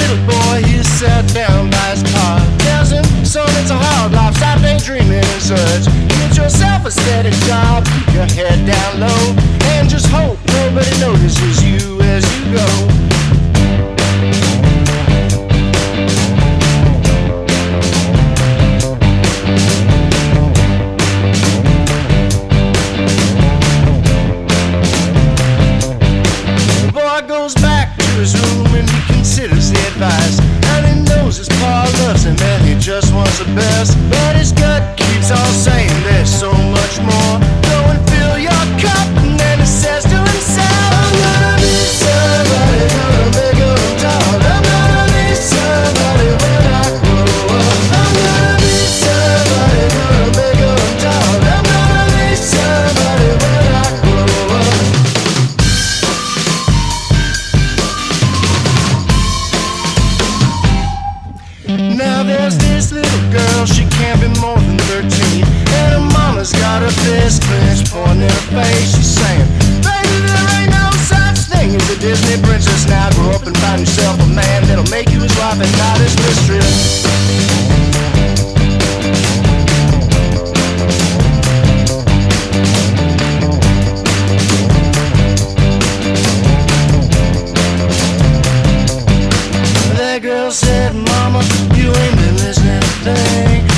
little boy, he sat down by his pa. Tells him, son, it's a hard life, stop daydreaming and such. Get yourself a steady job, keep your head down low, and just hope nobody notices you as you go. Goes back to his room and he considers the advice, and he knows his pa loves him and he just wants the best, but his gut keeps on saying there's so much more. Go and fill your cup, and then he says to himself, I'm gonna be somebody, gonna make them talk. I'm gonna be somebody when I grow up. I'm gonna be somebody, gonna make them talk. I'm gonna be somebody when I grow up. Now there's this little girl, she can't be more than 13, and her mama's got her fist clenched, pointing in her face. She's saying, baby, there ain't no such thing as a Disney princess. Now grow up and find yourself a man that'll make you his wife and not his mistress. That girl said, Mama, you ain't been listening to a thing.